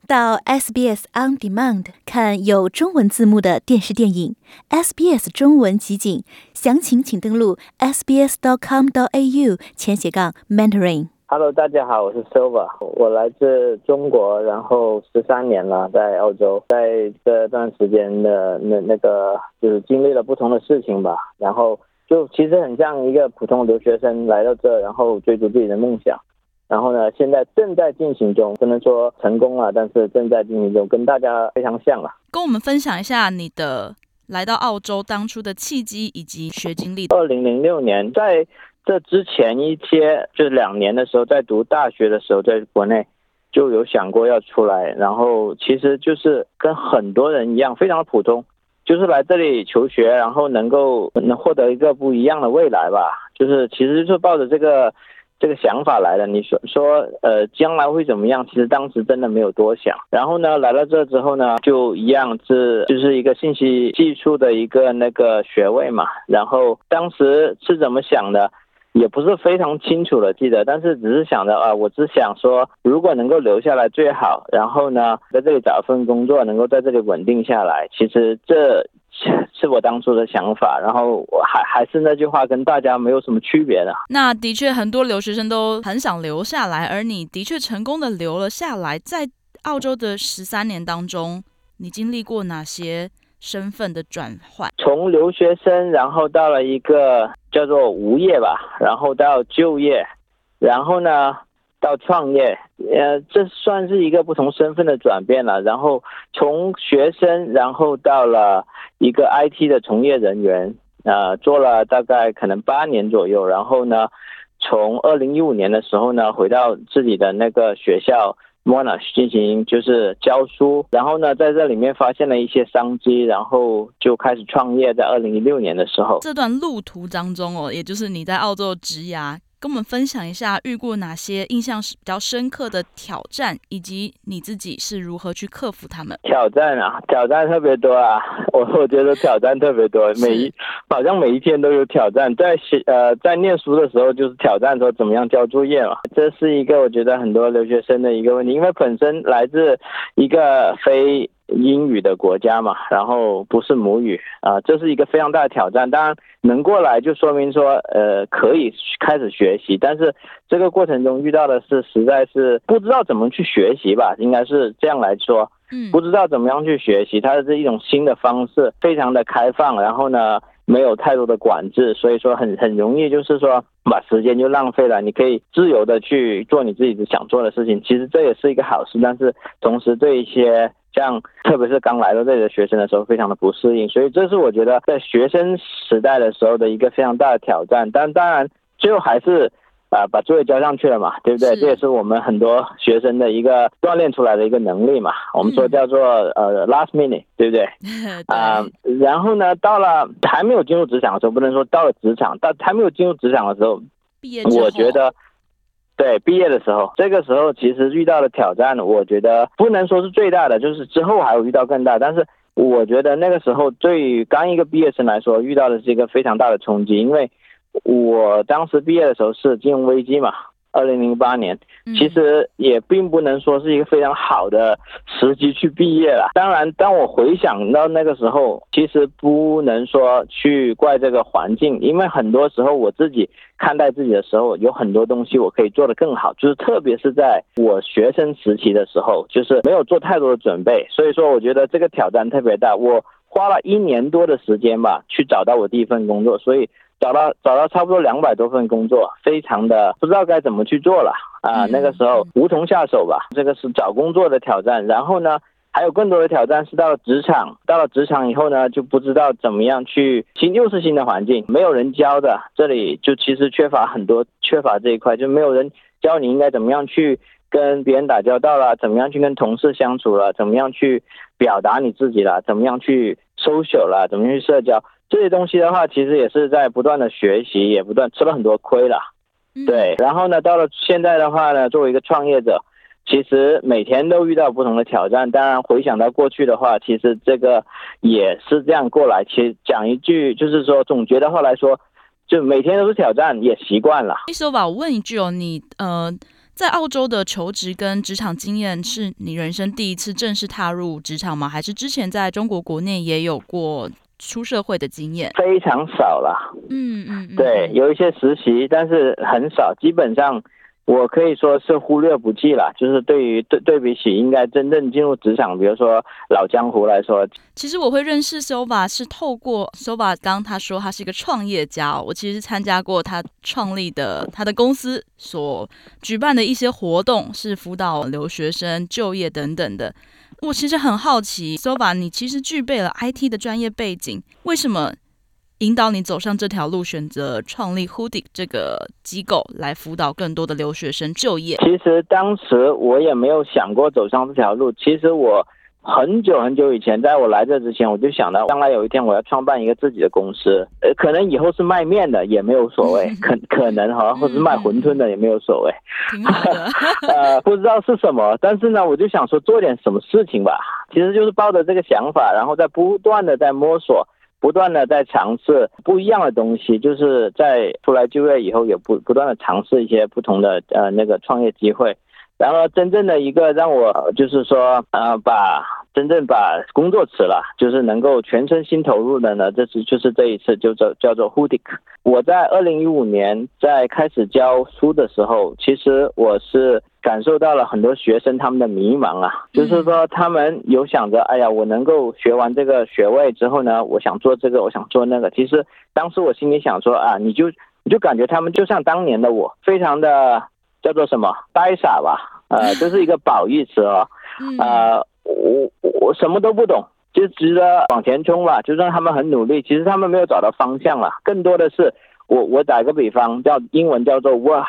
到 SBS On Demand 看有中文字幕的电视电影 SBS 中文集锦，详情请登录 sbs.com.au/mentoring。Hello， 大家好，我是 Silva， 我来自中国，然后13年了，在澳洲，在这段时间的那个就是经历了不同的事情吧，然后就其实很像一个普通留学生来到这，然后追逐自己的梦想。然后呢，现在正在进行中，不能说成功了，但是正在进行中，跟大家非常像了。 跟我们分享一下你的来到澳洲当初的契机以及学经历。 2006年，在这之前一些就是2年的时候，在读大学的时候，在国内就有想过要出来，然后其实就是跟很多人一样，非常的普通，就是来这里求学，然后能获得一个不一样的未来吧，就是其实就是抱着这个想法来的。你说将来会怎么样，其实当时真的没有多想。然后呢，来到这之后呢，就一样就是一个信息技术的一个那个学位嘛。然后当时是怎么想的也不是非常清楚的记得，但是只是想着我只想说如果能够留下来最好，然后呢在这里找一份工作，能够在这里稳定下来，其实这是我当初的想法。然后我还是那句话，跟大家没有什么区别的。 那的确很多留学生都很想留下来，而你的确成功的留了下来。在澳洲的13年当中，你经历过哪些身份的转换？ 从留学生，然后到了一个叫做无业吧，然后到就业，然后呢到创业，这算是一个不同身份的转变了。然后从学生，然后到了一个 IT 的从业人员，做了大概可能8年左右。然后呢，从2015年的时候呢，回到自己的那个学校 Monash 进行就是教书，然后呢在这里面发现了一些商机，然后就开始创业。在2016年的时候， 这段路途当中也就是你在澳洲的职涯，跟我们分享一下遇过哪些印象比较深刻的挑战，以及你自己是如何去克服他们。 挑战特别多啊，我觉得挑战特别多，好像每一天都有挑战。在念书的时候就是挑战说怎么样交作业嘛，这是一个我觉得很多留学生的一个问题，因为本身来自一个非英语的国家嘛，然后不是母语这是一个非常大的挑战。当然能过来就说明说可以开始学习，但是这个过程中遇到的是实在是不知道怎么去学习吧，应该是这样来说。不知道怎么样去学习，它是一种新的方式，非常的开放，然后呢没有太多的管制，所以说很容易就是说把时间就浪费了，你可以自由的去做你自己想做的事情。其实这也是一个好事，但是同时对一些像特别是刚来到这里的学生的时候非常的不适应，所以这是我觉得在学生时代的时候的一个非常大的挑战。但当然最后还是把作业交上去了嘛，对不对？这也是我们很多学生的一个锻炼出来的一个能力嘛，我们说叫做last minute， 对不对？然后呢到了还没有进入职场的时候，不能说到了职场，到还没有进入职场的时候，我觉得对毕业的时候，这个时候其实遇到的挑战，我觉得不能说是最大的，就是之后还有遇到更大，但是我觉得那个时候对于刚一个毕业生来说，遇到的是一个非常大的冲击。因为我当时毕业的时候是金融危机嘛，2008年，其实也并不能说是一个非常好的时机去毕业了。当然当我回想到那个时候，其实不能说去怪这个环境，因为很多时候我自己看待自己的时候，有很多东西我可以做得更好，就是特别是在我学生时期的时候，就是没有做太多的准备，所以说我觉得这个挑战特别大。我花了1年多的时间吧，去找到我第一份工作，所以找到差不多200多份工作，非常的不知道该怎么去做了那个时候无从下手吧，这个是找工作的挑战。然后呢还有更多的挑战是到了职场以后呢，就不知道怎么样去又是新的环境，没有人教的，这里就其实缺乏这一块，就没有人教你应该怎么样去跟别人打交道了，怎么样去跟同事相处了，怎么样去表达你自己了，怎么样去 social 了，怎么样去社交，这些东西的话其实也是在不断的学习，也不断吃了很多亏了。对，然后呢到了现在的话呢，作为一个创业者，其实每天都遇到不同的挑战。当然回想到过去的话，其实这个也是这样过来。其实讲一句就是说总结的话来说，就每天都是挑战，也习惯了。 Silva，我问一句你在澳洲的求职跟职场经验是你人生第一次正式踏入职场吗？还是之前在中国国内也有过出社会的经验？ 非常少啦。对，有一些实习，但是很少，基本上我可以说是忽略不计了。就是对比起应该真正进入职场，比如说老江湖来说， 其实我会认识 Sova 是透过 Sova， 刚他说他是一个创业家，我其实参加过他创立的他的公司所举办的一些活动，是辅导留学生就业等等的。我其实很好奇 Sova， 你其实具备了 IT 的专业背景，为什么引导你走上这条路，选择创立 Hoodic 这个机构来辅导更多的留学生就业？ 其实当时我也没有想过走上这条路。其实我很久以前，在我来这之前，我就想到将来有一天我要创办一个自己的公司，可能以后是卖面的也没有所谓，可能或是卖馄饨的也没有所谓， 挺好的。 不知道是什么，但是呢，我就想说做点什么事情吧。其实就是抱着这个想法，然后不断的在摸索，不断的在尝试不一样的东西，就是在出来就业以后，也不断的尝试一些不同的那个创业机会。然后真正的一个让我就是说真正把工作辞了，就是能够全身心投入的呢，就是这一次就叫做 Hoodic。 我在2015年在开始教书的时候，其实我是感受到了很多学生他们的迷茫啊，就是说他们有想着，哎呀，我能够学完这个学位之后呢，我想做这个，我想做那个。其实当时我心里想说你就感觉他们就像当年的我，非常的叫做什么呆傻吧，这是一个褒义词我什么都不懂，就值得往前冲吧，就让他们很努力，其实他们没有找到方向了，更多的是我打个比方，英文叫做 work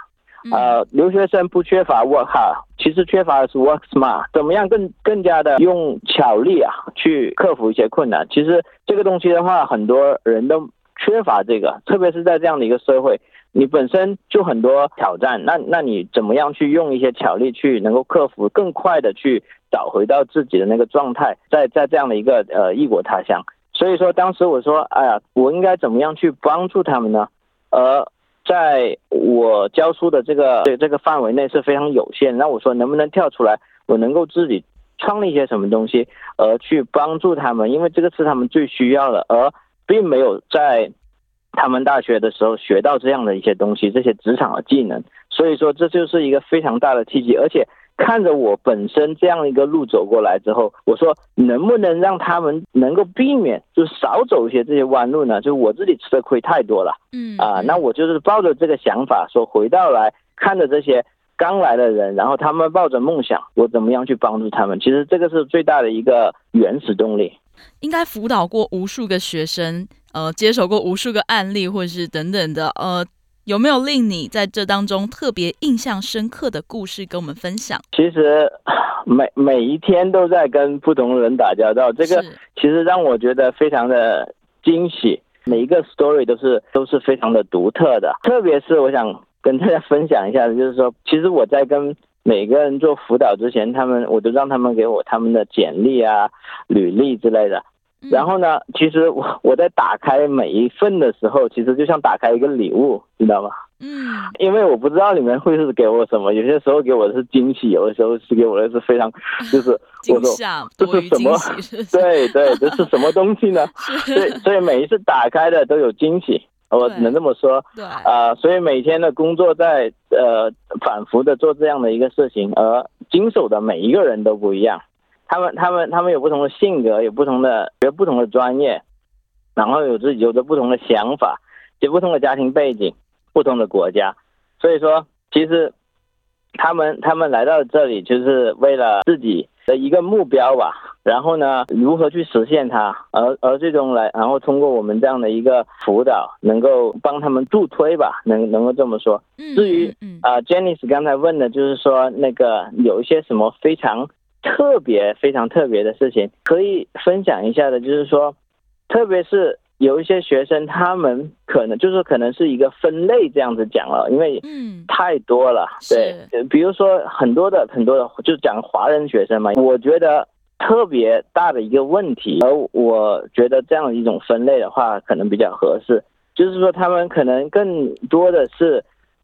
hard。留学生不缺乏 work hard， 其实缺乏的是 work smart， 怎么样更加的用巧力去克服一些困难。其实这个东西的话，很多人都缺乏这个，特别是在这样的一个社会，你本身就很多挑战，那你怎么样去用一些巧力去能够克服，更快的去找回到自己的那个状态，在这样的一个异国他乡。所以说当时我说，哎呀，我应该怎么样去帮助他们呢？在我教书的这个范围内是非常有限，那我说能不能跳出来，我能够自己创立一些什么东西，去帮助他们，因为这个是他们最需要的，而并没有在他们大学的时候学到这样的一些东西，这些职场的技能。所以说这就是一个非常大的契机。而且看着我本身这样一个路走过来之后，我说能不能让他们能够避免，就是少走一些这些弯路呢？就是我自己吃的亏太多了，那我就是抱着这个想法说，回到来看着这些刚来的人，然后他们抱着梦想，我怎么样去帮助他们？其实这个是最大的一个原始动力。 应该辅导过无数个学生，接手过无数个案例，或是等等的，有没有令你在这当中特别印象深刻的故事跟我们分享？ 其实每一天都在跟不同的人打交道，这个其实让我觉得非常的惊喜，每一个 story 都是非常的独特的。特别是我想跟大家分享一下的，就是说其实我在跟每个人做辅导之前，我都让他们给我他们的简历履历之类的。然后呢，其实我在打开每一份的时候，其实就像打开一个礼物，知道吗？因为我不知道你们会是给我什么，有些时候给我的是惊喜，有的时候是给我的是非常就是惊吓， 这是什么？对，这是什么东西呢？所以每一次打开的都有惊喜，我只能这么说。 对， 所以每天的工作在反复的做这样的一个事情，而经手的每一个人都不一样。他们有不同的性格，有不同的专业，然后有着不同的想法，有不同的家庭背景，不同的国家。所以说其实他们来到这里就是为了自己的一个目标吧，然后呢如何去实现它，而最终然后通过我们这样的一个辅导，能够帮他们助推吧，能够这么说。至于Janice 刚才问的就是说那个有一些什么非常特别的事情可以分享一下的，就是说特别是有一些学生他们可能是一个分类这样子讲了，因为太多了。对，比如说很多的就讲华人学生嘛，我觉得特别大的一个问题，而我觉得这样的一种分类的话可能比较合适，就是说他们可能更多的是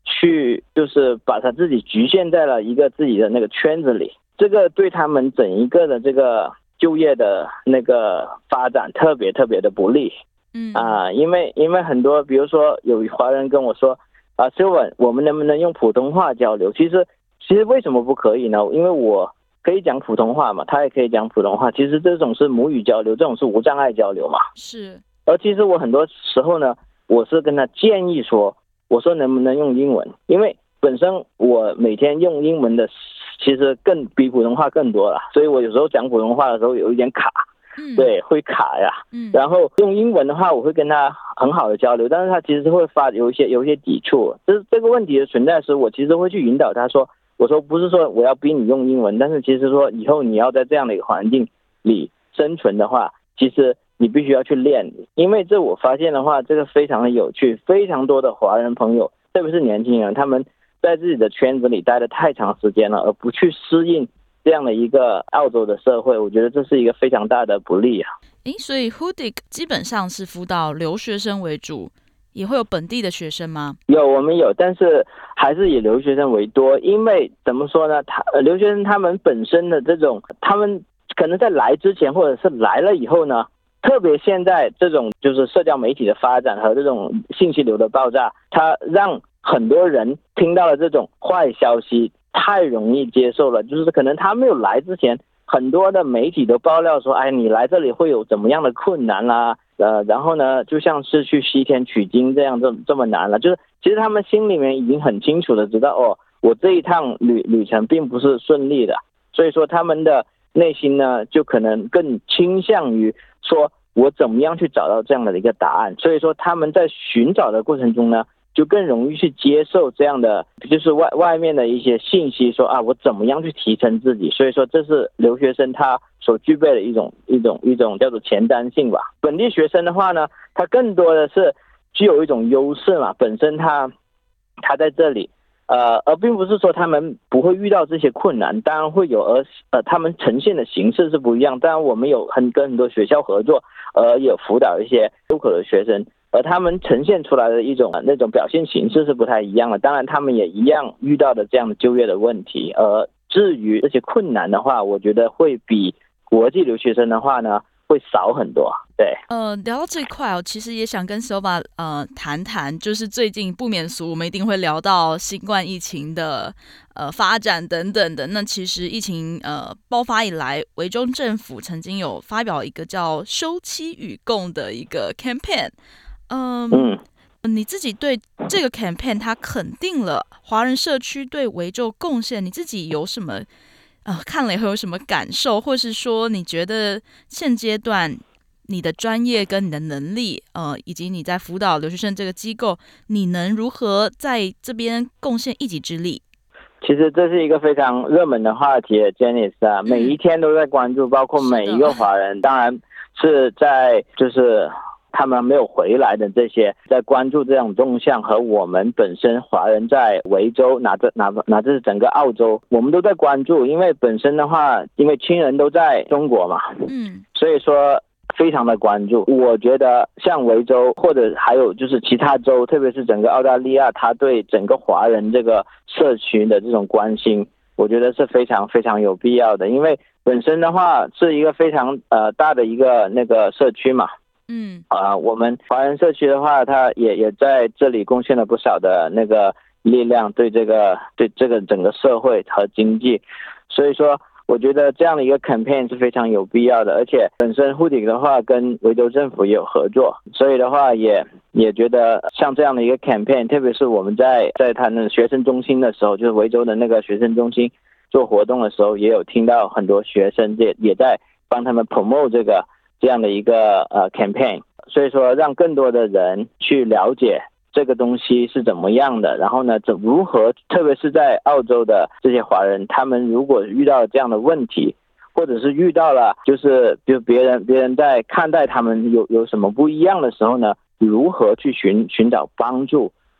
去就是把他自己局限在了一个自己的那个圈子里，这个对他们整一个的这个就业的那个发展特别特别的不利。因为很多，比如说有华人跟我说Silvan， 我们能不能用普通话交流？其实为什么不可以呢？因为我可以讲普通话嘛，他也可以讲普通话，其实这种是母语交流，这种是无障碍交流嘛。 是。 而其实我很多时候呢，我是跟他建议说，我说能不能用英文？因为本身我每天用英文的其实更比普通话更多了，所以我有时候讲普通话的时候有一点卡。对，会卡呀。然后用英文的话，我会跟他很好的交流，但是他其实会有一些抵触。这个问题的存在时，我其实会去引导他说，我说不是说我要逼你用英文，但是其实说以后你要在这样的一个环境里生存的话，其实你必须要去练。因为这我发现的话，这个非常的有趣，非常多的华人朋友，特别是年轻人，他们在自己的圈子里待得太长时间了，而不去适应这样的一个澳洲的社会，我觉得这是一个非常大的不利啊。 所以 Hudik 基本上是辅导留学生为主，也会有本地的学生吗？ 有，我们有，但是还是以留学生为多。因为怎么说呢，留学生他们本身的这种，他们可能在来之前或者是来了以后呢，特别现在这种就是社交媒体的发展和这种信息流的爆炸，它让很多人听到了这种坏消息太容易接受了，就是可能他没有来之前，很多的媒体都爆料说，你来这里会有怎么样的困难啦，然后呢，就像是去西天取经这样这么难了，就是其实他们心里面已经很清楚的知道，我这一趟旅程并不是顺利的，所以说他们的内心呢，就可能更倾向于说我怎么样去找到这样的一个答案，所以说他们在寻找的过程中呢，就更容易去接受这样的就是外面的一些信息，说我怎么样去提升自己。所以说这是留学生他所具备的一种叫做前瞻性吧。本地学生的话呢，他更多的是具有一种优势嘛，本身他在这里而并不是说他们不会遇到这些困难，当然会有，而他们呈现的形式是不一样。当然我们有跟很多学校合作，有辅导一些local的学生，而他们呈现出来的一种那种表现形式是不太一样的。当然他们也一样遇到的这样的就业的问题，而至于这些困难的话，我觉得会比国际留学生的话呢会少很多。对， 聊到这一块其实也想跟 Silva 谈谈，就是最近不免俗，我们一定会聊到新冠疫情的发展等等的。那其实疫情爆发以来，维州政府曾经有发表一个叫休戚与共的一个 campaign。你自己对这个 campaign 它肯定了华人社区对维州贡献，你自己有什么看了以后有什么感受，或是说你觉得现阶段你的专业跟你的能力以及你在辅导留学生这个机构，你能如何在这边贡献一己之力？ 其实这是一个非常热门的话题 Janice 每一天都在关注，包括每一个华人，当然是在就是他们没有回来的这些在关注这种动向，和我们本身华人在维州哪怕是整个澳洲，我们都在关注。因为本身的话，因为亲人都在中国嘛，所以说非常的关注。我觉得像维州或者还有就是其他州，特别是整个澳大利亚，他对整个华人这个社区的这种关心，我觉得是非常非常有必要的。因为本身的话是一个非常大的一个那个社区嘛，我们华人社区的话，他也在这里贡献了不少的那个力量，对这个整个社会和经济。所以说我觉得这样的一个 campaign 是非常有必要的，而且本身 Hudik 的话跟维州政府也有合作，所以的话也觉得像这样的一个 campaign， 特别是我们在他的学生中心的时候，就是维州的那个学生中心做活动的时候，也有听到很多学生也在帮他们 promote 这样的一个campaign， 所以说让更多的人去了解这个东西是怎么样的，然后呢如何，特别是在澳洲的这些华人，他们如果遇到这样的问题，或者是遇到了就是比如别人在看待他们有什么不一样的时候呢，如何去寻找帮助，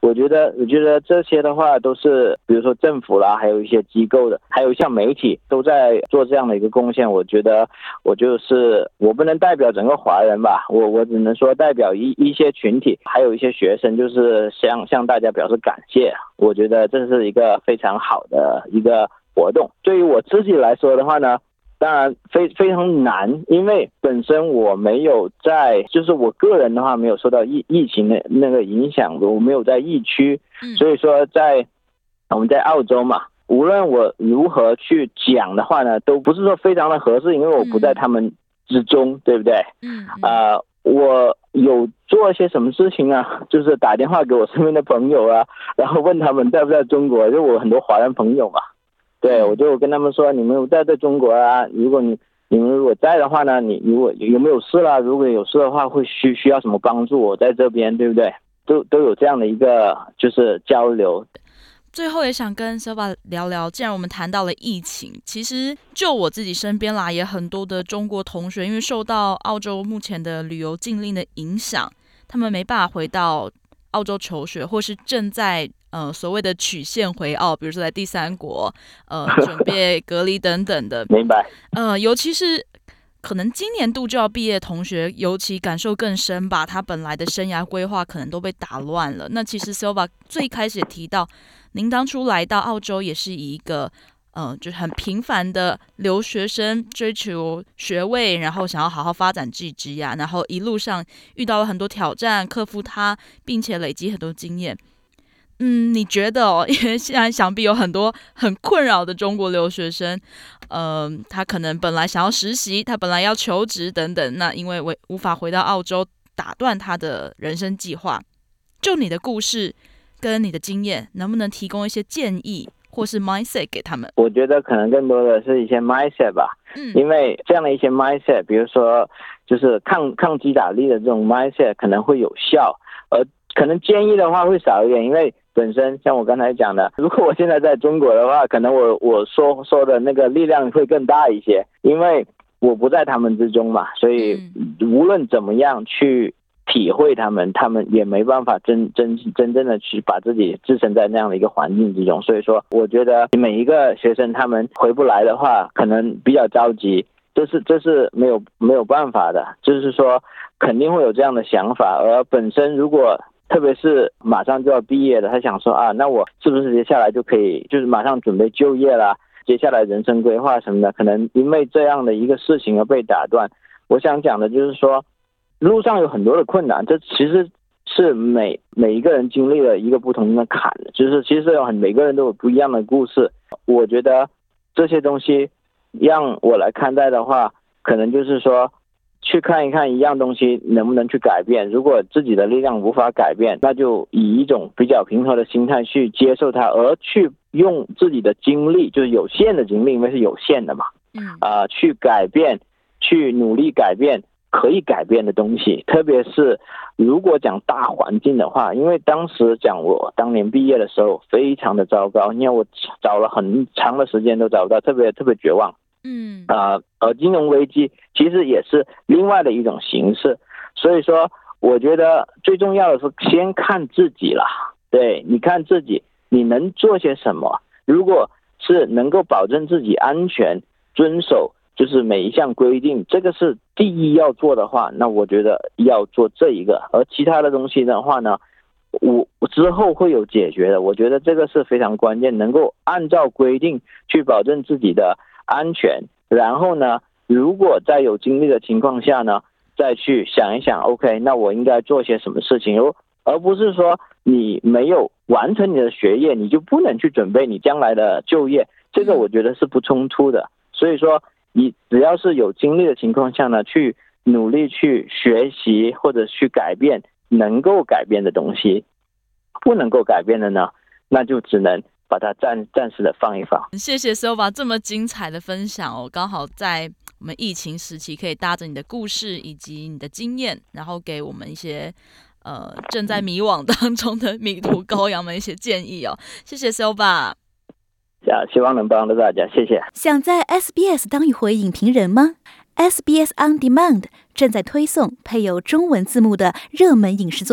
我觉得这些的话都是，比如说政府啦，还有一些机构的，还有像媒体都在做这样的一个贡献。我觉得我不能代表整个华人吧，我只能说代表一些群体，还有一些学生，就是向大家表示感谢。我觉得这是一个非常好的一个活动。对于我自己来说的话呢，当然非常难，因为本身我没有就是我个人的话没有受到疫情的那个影响，我没有在疫区，所以说我们在澳洲嘛，无论我如何去讲的话呢，都不是说非常的合适，因为我不在他们之中，对不对？我有做一些什么事情啊，就是打电话给我身边的朋友啊，然后问他们在不在中国，就我很多华人朋友嘛。对，我就跟他们说，你们有在中国啊？你们如果在的话呢，你如果有没有事啦？如果有事的话，会需要什么帮助？我在这边，对不对？都有这样的一个就是交流。 最后也想跟 Silva 聊聊，既然我们谈到了疫情，其实就我自己身边啦，也很多的中国同学，因为受到澳洲目前的旅游禁令的影响，他们没办法回到澳洲求学，或是正在所谓的曲线回澳，比如说在第三国准备隔离等等的。 明白。 尤其是可能今年度就要毕业的同学，尤其感受更深吧。他本来的生涯规划可能都被打乱了。那其实 Silva 最开始也提到，您当初来到澳洲也是以一个就是很平凡的留学生，追求学位，然后想要好好发展自己职业，然后一路上遇到了很多挑战，克服它，并且累积很多经验。你觉得因为现在想必有很多很困扰的中国留学生，他可能本来想要实习，他本来要求职等等，那因为无法回到澳洲，打断他的人生计划。就你的故事跟你的经验，能不能提供一些建议或是 mindset 给他们？我觉得可能更多的是一些 mindset 吧，因为这样的一些 mindset， 比如说就是抗击打力的这种 mindset 可能会有效，而可能建议的话会少一点，因为本身像我刚才讲的，如果我现在在中国的话，可能我说的那个力量会更大一些，因为我不在他们之中嘛，所以无论怎么样去体会他们也没办法真正的去把自己置身在那样的一个环境之中。所以说我觉得每一个学生他们回不来的话，可能比较着急，这是没有办法的，就是说肯定会有这样的想法。而本身如果特别是马上就要毕业了，他想说那我是不是接下来就可以就是马上准备就业啦，接下来人生规划什么的，可能因为这样的一个事情而被打断。我想讲的就是说，路上有很多的困难，这其实是每一个人经历了一个不同的坎，就是其实每个人都有不一样的故事。我觉得这些东西让我来看待的话，可能就是说去看一看一样东西能不能去改变，如果自己的力量无法改变，那就以一种比较平和的心态去接受它，而去用自己的精力，就是有限的精力，因为是有限的嘛，去改变，去努力改变可以改变的东西。特别是如果讲大环境的话，因为当时讲我当年毕业的时候非常的糟糕，因为我找了很长的时间都找不到，特别绝望。而金融危机其实也是另外的一种形式。所以说我觉得最重要的是先看自己啦，对，你看自己你能做些什么，如果是能够保证自己安全，遵守就是每一项规定，这个是第一要做的话，那我觉得要做这一个，而其他的东西的话呢，我之后会有解决的。我觉得这个是非常关键，能够按照规定去保证自己的安全，然后呢如果在有精力的情况下呢，再去想一想 OK 那我应该做些什么事情，而不是说你没有完成你的学业你就不能去准备你将来的就业，这个我觉得是不冲突的。所以说你只要是有精力的情况下呢，去努力去学习或者去改变能够改变的东西，不能够改变的呢，那就只能把它暂时的放一放。 谢谢 Silva 这么精彩的分享刚好在我们疫情时期可以搭着你的故事以及你的经验，然后给我们一些正在迷惘当中的迷途羔羊们一些建议谢谢 Silva。 希望能帮到大家，谢谢。 想在 SBS 当一回影评人吗？ SBS On Demand 正在推送配有中文字幕的热门影视作品，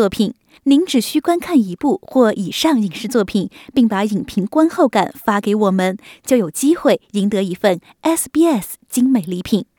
您只需观看一部或以上影视作品，并把影评观后感发给我们，就有机会赢得一份 SBS 精美礼品。